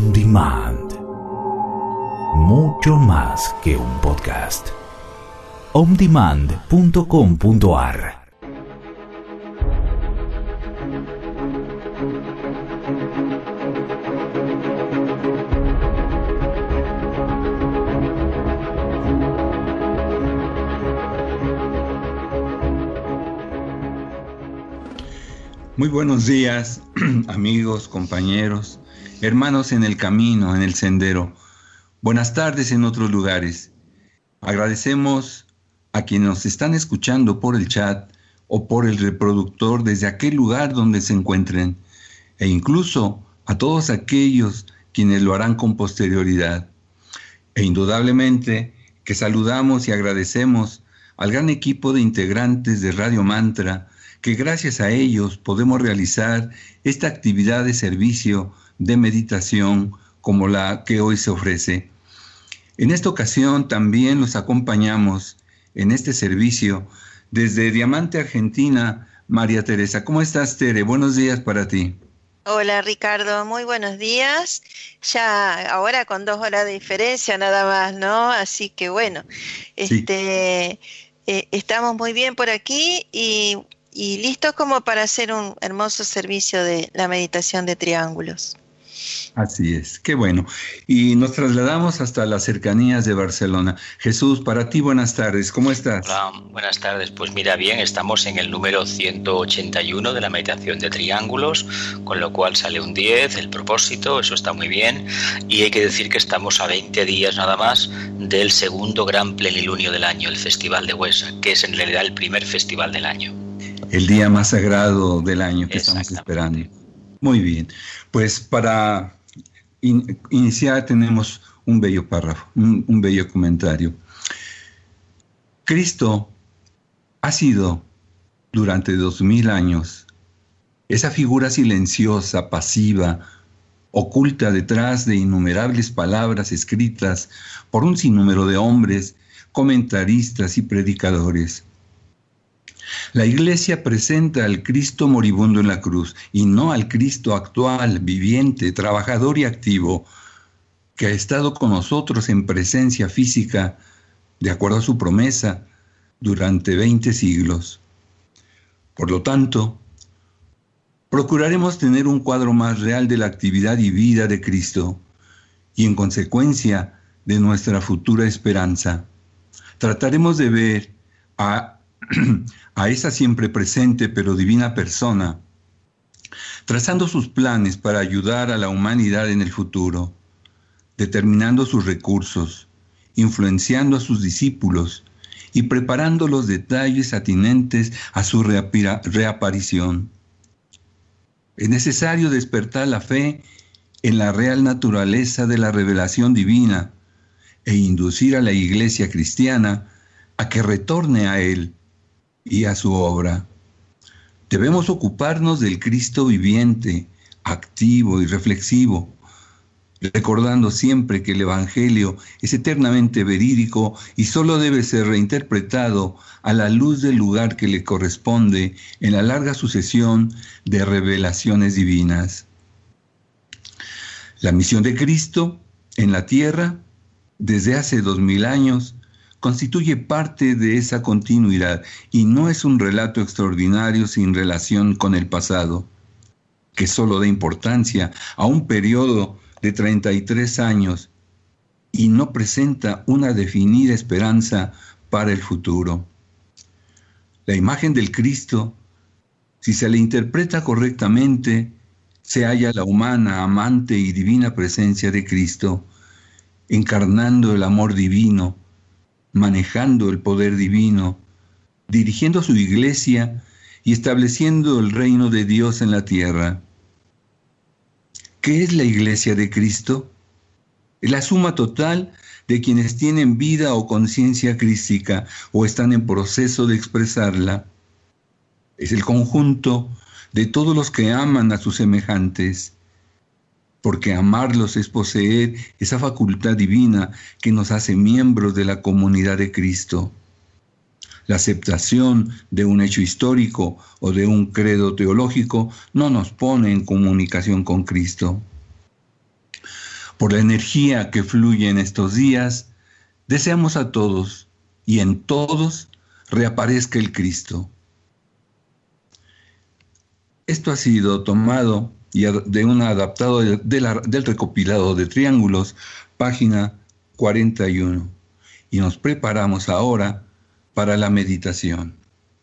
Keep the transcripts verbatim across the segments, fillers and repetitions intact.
On Demand. Mucho más que un podcast. on demand punto com punto a r. Muy buenos días, amigos, compañeros, hermanos en el camino, en el sendero. Buenas tardes en otros lugares. Agradecemos a quienes nos están escuchando por el chat o por el reproductor desde aquel lugar donde se encuentren, e incluso a todos aquellos quienes lo harán con posterioridad. E indudablemente que saludamos y agradecemos al gran equipo de integrantes de Radio Mantra, que gracias a ellos podemos realizar esta actividad de servicio de meditación como la que hoy se ofrece. En esta ocasión también los acompañamos en este servicio desde Diamante, Argentina, María Teresa. ¿Cómo estás, Tere? Buenos días para ti. Hola, Ricardo, muy buenos días. Ya ahora con dos horas de diferencia nada más, ¿no? Así que bueno, Sí. este, eh, estamos muy bien por aquí y, y listos como para hacer un hermoso servicio de la meditación de triángulos. Así es, qué bueno. Y nos trasladamos hasta las cercanías de Barcelona. Jesús, para ti buenas tardes, ¿cómo estás? Hola, buenas tardes. Pues mira, bien, estamos en el número ciento ochenta y uno de la meditación de triángulos, con lo cual sale un diez, el propósito, eso está muy bien. Y hay que decir que estamos a veinte días nada más del segundo gran plenilunio del año, el Festival de Huesa, que es en realidad el primer festival del año. El día más sagrado del año que estamos esperando. Muy bien, pues para in, iniciar tenemos un bello párrafo, un, un bello comentario. Cristo ha sido durante dos mil años esa figura silenciosa, pasiva, oculta detrás de innumerables palabras escritas por un sinnúmero de hombres, comentaristas y predicadores. La Iglesia presenta al Cristo moribundo en la cruz y no al Cristo actual, viviente, trabajador y activo, que ha estado con nosotros en presencia física, de acuerdo a su promesa, durante veinte siglos. Por lo tanto, procuraremos tener un cuadro más real de la actividad y vida de Cristo y, en consecuencia, de nuestra futura esperanza. Trataremos de ver a a esa siempre presente pero divina persona, trazando sus planes para ayudar a la humanidad en el futuro, determinando sus recursos, influenciando a sus discípulos y preparando los detalles atinentes a su reapira- reaparición. Es necesario despertar la fe en la real naturaleza de la revelación divina e inducir a la Iglesia cristiana a que retorne a Él y a su obra. Debemos ocuparnos del Cristo viviente, activo y reflexivo, recordando siempre que el Evangelio es eternamente verídico y solo debe ser reinterpretado a la luz del lugar que le corresponde en la larga sucesión de revelaciones divinas. La misión de Cristo en la tierra, desde hace dos mil años, constituye parte de esa continuidad y no es un relato extraordinario sin relación con el pasado, que solo da importancia a un periodo de treinta y tres años y no presenta una definida esperanza para el futuro. La imagen del Cristo, si se le interpreta correctamente, se halla la humana, amante y divina presencia de Cristo, encarnando el amor divino, manejando el poder divino, dirigiendo su iglesia y estableciendo el reino de Dios en la tierra. ¿Qué es la iglesia de Cristo? Es la suma total de quienes tienen vida o conciencia crística o están en proceso de expresarla. Es el conjunto de todos los que aman a sus semejantes, porque amarlos es poseer esa facultad divina que nos hace miembros de la comunidad de Cristo. La aceptación de un hecho histórico o de un credo teológico no nos pone en comunicación con Cristo. Por la energía que fluye en estos días, deseamos a todos y en todos reaparezca el Cristo. Esto ha sido tomado y de un adaptado de, de la, del recopilado de Triángulos, página cuarenta y uno. Y nos preparamos ahora para la meditación.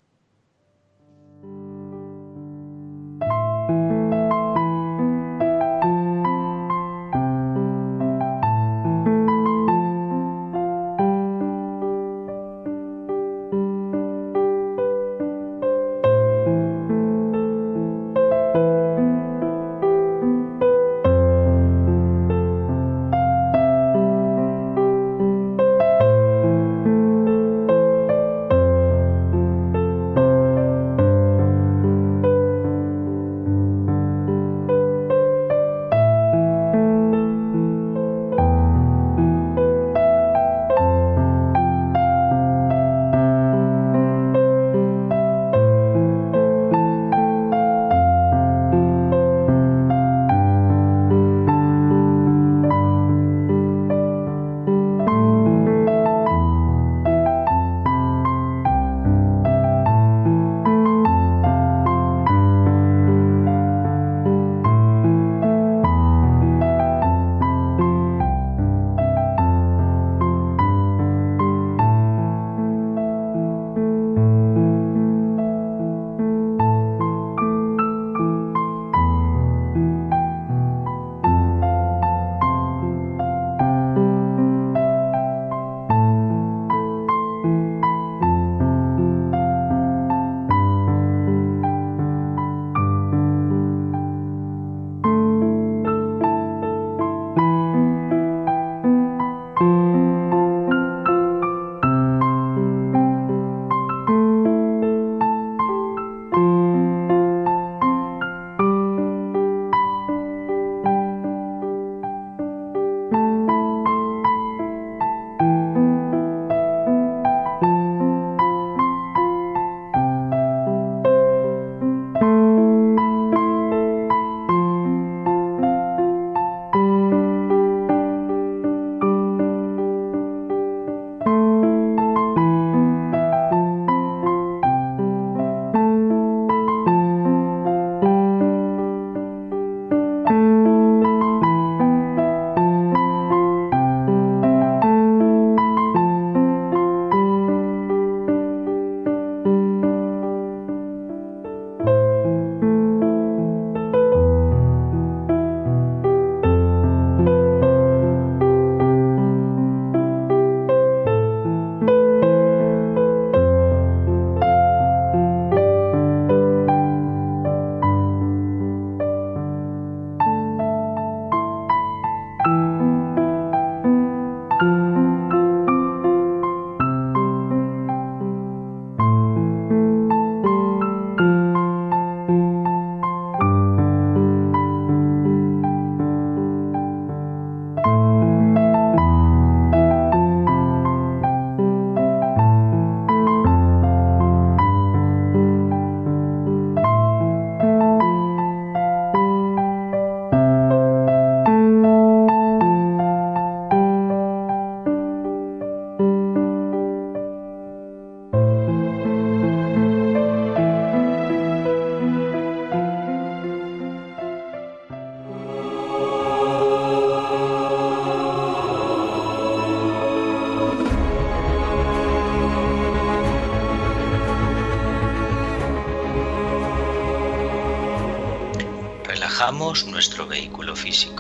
Relajamos nuestro vehículo físico.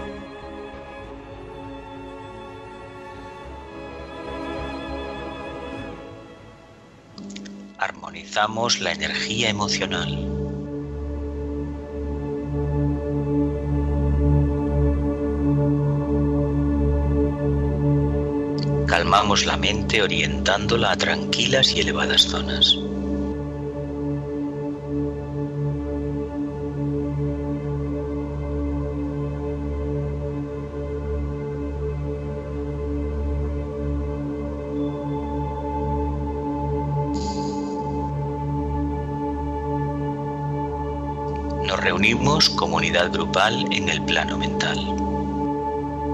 Armonizamos la energía emocional. Calmamos la mente orientándola a tranquilas y elevadas zonas. Nos reunimos como unidad grupal en el plano mental.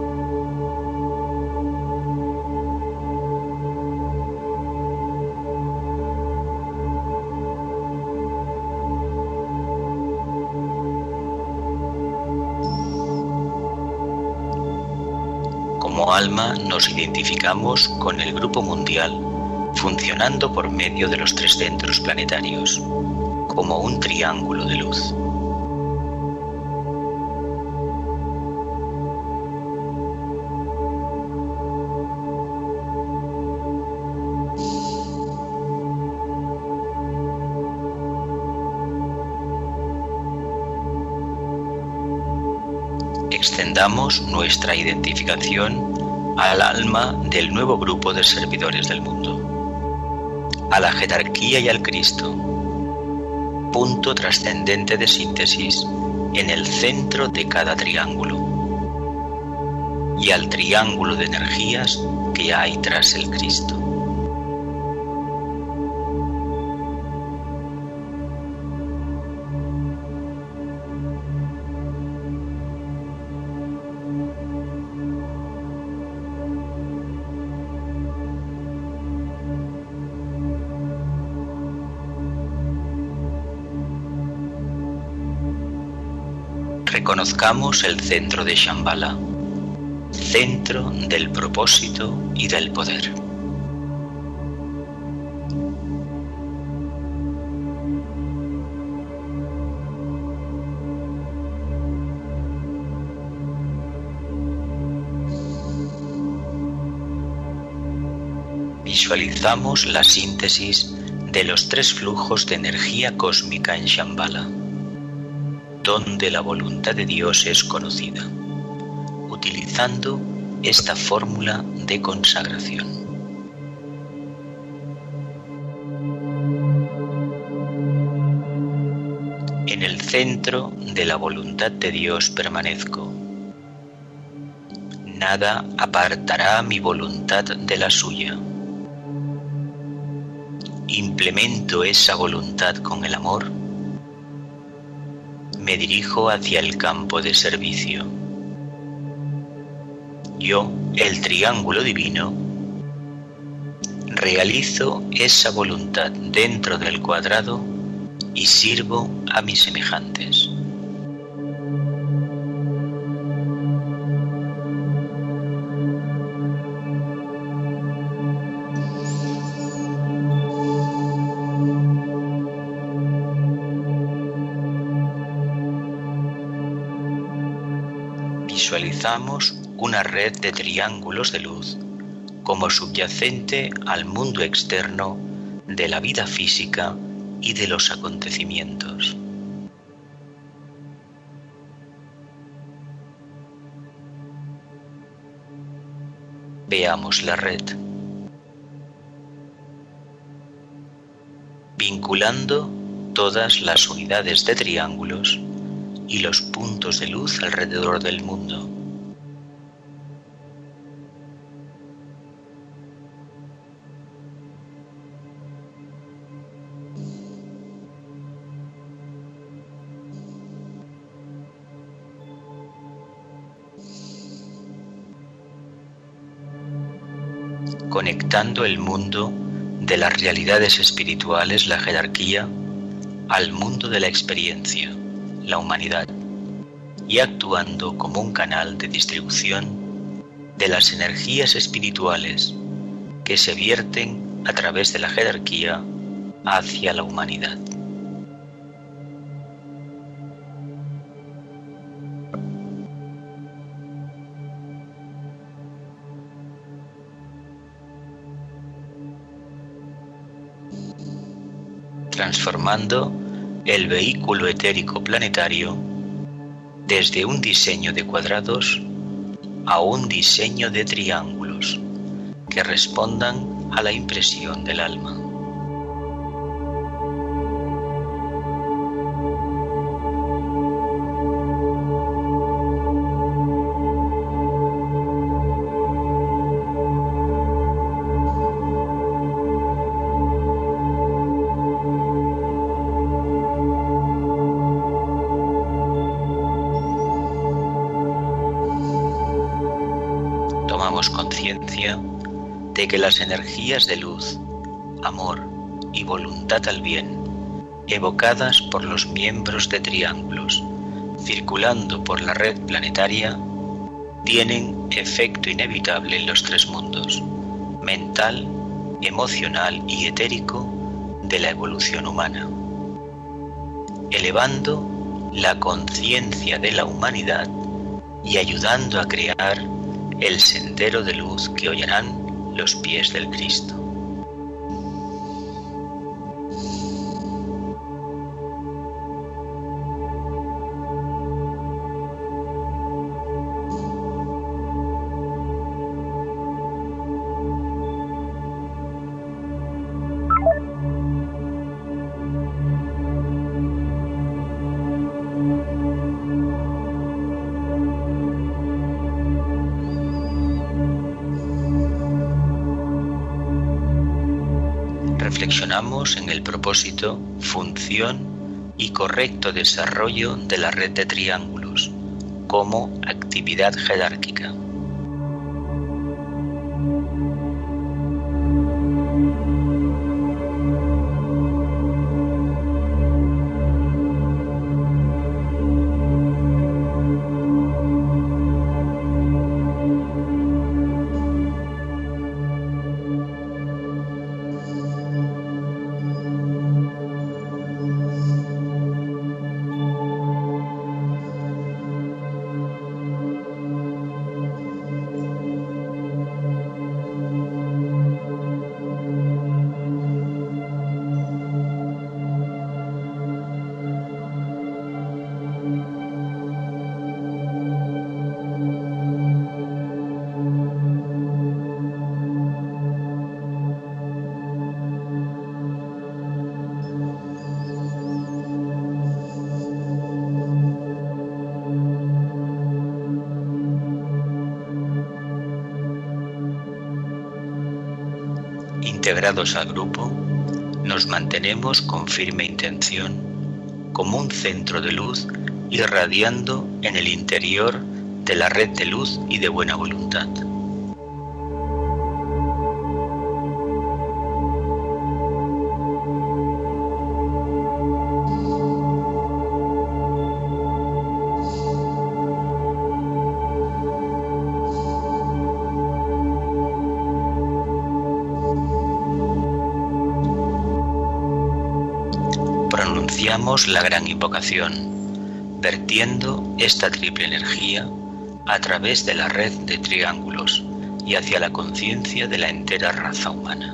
Como alma nos identificamos con el grupo mundial, funcionando por medio de los tres centros planetarios, como un triángulo de luz. Extendamos nuestra identificación al alma del nuevo grupo de servidores del mundo, a la jerarquía y al Cristo, punto trascendente de síntesis en el centro de cada triángulo, y al triángulo de energías que hay tras el Cristo. Reconozcamos el centro de Shambhala, centro del propósito y del poder. Visualizamos la síntesis de los tres flujos de energía cósmica en Shambhala, donde la voluntad de Dios es conocida, utilizando esta fórmula de consagración. En el centro de la voluntad de Dios permanezco. Nada apartará mi voluntad de la suya. Implemento esa voluntad con el amor. Me dirijo hacia el campo de servicio. Yo, el triángulo divino, realizo esa voluntad dentro del cuadrado y sirvo a mis semejantes. Visualizamos una red de triángulos de luz como subyacente al mundo externo de la vida física y de los acontecimientos. Veamos la red. Vinculando todas las unidades de triángulos y los puntos de luz alrededor del mundo. Conectando el mundo de las realidades espirituales, la jerarquía, al mundo de la experiencia, la humanidad, y actuando como un canal de distribución de las energías espirituales que se vierten a través de la jerarquía hacia la humanidad. Transformando el vehículo etérico planetario desde un diseño de cuadrados a un diseño de triángulos que respondan a la impresión del alma. Tomamos conciencia de que las energías de luz, amor y voluntad al bien, evocadas por los miembros de triángulos, circulando por la red planetaria, tienen efecto inevitable en los tres mundos, mental, emocional y etérico, de la evolución humana, elevando la conciencia de la humanidad y ayudando a crear el sendero de luz que hollarán los pies del Cristo. Reflexionamos en el propósito, función y correcto desarrollo de la red de triángulos como actividad jerárquica. Integrados al grupo, nos mantenemos con firme intención, como un centro de luz irradiando en el interior de la red de luz y de buena voluntad. Pronunciamos la gran invocación, vertiendo esta triple energía a través de la red de triángulos y hacia la conciencia de la entera raza humana.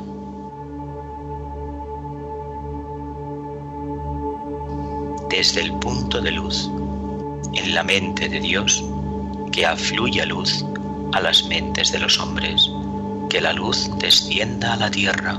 Desde el punto de luz, en la mente de Dios, que afluya luz a las mentes de los hombres, que la luz descienda a la tierra.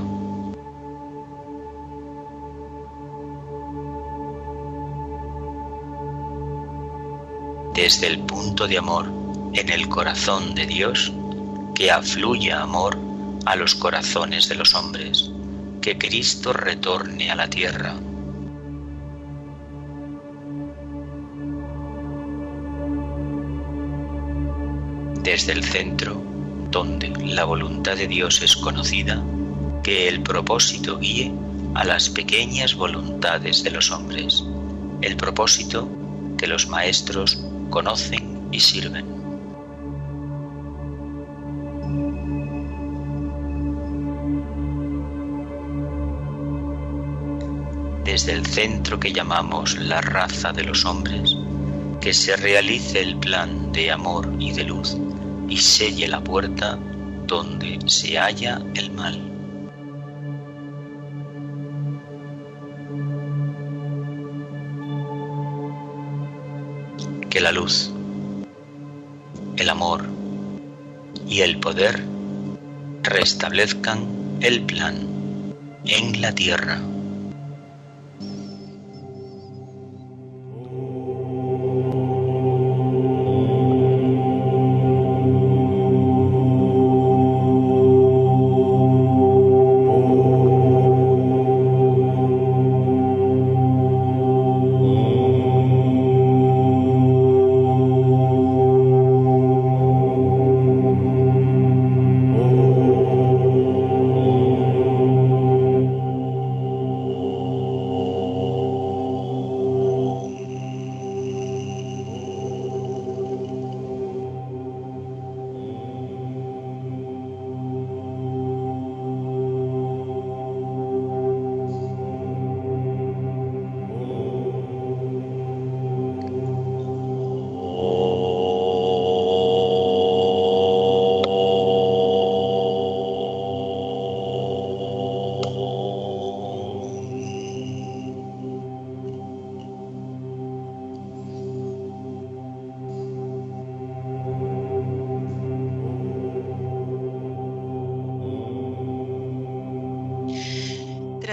Desde el punto de amor en el corazón de Dios, que afluya amor a los corazones de los hombres, que Cristo retorne a la tierra. Desde el centro, donde la voluntad de Dios es conocida, que el propósito guíe a las pequeñas voluntades de los hombres, el propósito que los maestros conocen y sirven. Desde el centro que llamamos la raza de los hombres, que se realice el plan de amor y de luz y selle la puerta donde se halla el mal. Que la luz, el amor y el poder restablezcan el plan en la tierra.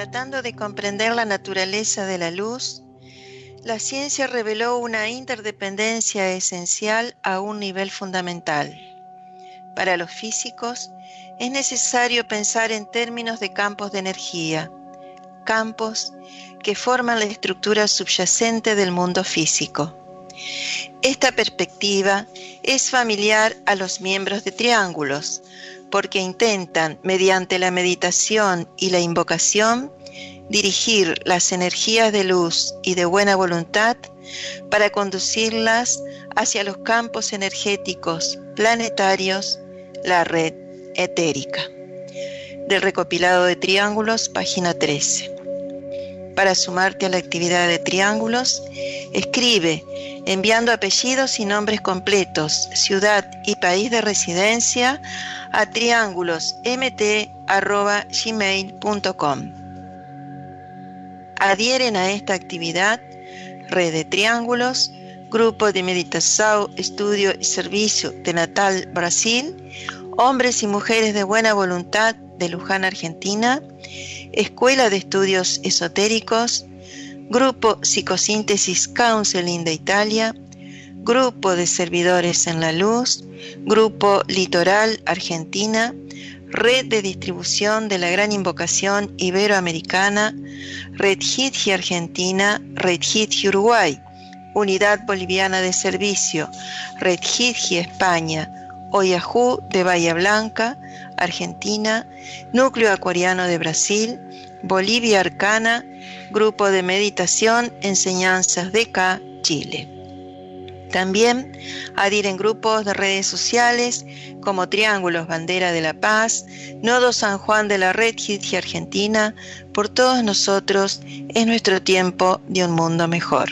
tratando de comprender la naturaleza de la luz, la ciencia reveló una interdependencia esencial a un nivel fundamental. Para los físicos, es necesario pensar en términos de campos de energía, campos que forman la estructura subyacente del mundo físico. Esta perspectiva es familiar a los miembros de triángulos, porque intentan, mediante la meditación y la invocación, dirigir las energías de luz y de buena voluntad para conducirlas hacia los campos energéticos planetarios, la red etérica. Del recopilado de triángulos, página trece. Para sumarte a la actividad de triángulos, escribe enviando apellidos y nombres completos, ciudad y país de residencia a triángulos m t arroba gmail punto com. Adhieren a esta actividad Red de Triángulos, Grupo de Meditação, Estudio y Servicio de Natal, Brasil, Hombres y Mujeres de Buena Voluntad de Luján, Argentina, Escuela de Estudios Esotéricos, Grupo Psicosíntesis Counseling de Italia, Grupo de Servidores en la Luz, Grupo Litoral Argentina, Red de Distribución de la Gran Invocación Iberoamericana, Red Hitji Argentina, Red Hitji Uruguay, Unidad Boliviana de Servicio, Red Hitji España, Oyahu de Bahía Blanca, Argentina, Núcleo Acuariano de Brasil, Bolivia Arcana, Grupo de Meditación Enseñanzas D K, Chile. También adhieren grupos de redes sociales como Triángulos Bandera de la Paz, Nodo San Juan de la Red Hitji Argentina. Por todos nosotros es nuestro tiempo de un mundo mejor.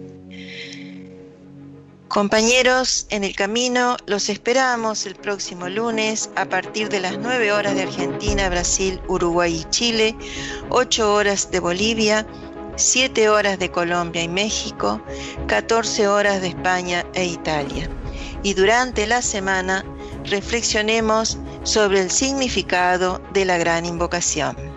Compañeros, en el camino los esperamos el próximo lunes a partir de las nueve horas de Argentina, Brasil, Uruguay y Chile, ocho horas de Bolivia, siete horas de Colombia y México, catorce horas de España e Italia. Y durante la semana reflexionemos sobre el significado de la gran invocación.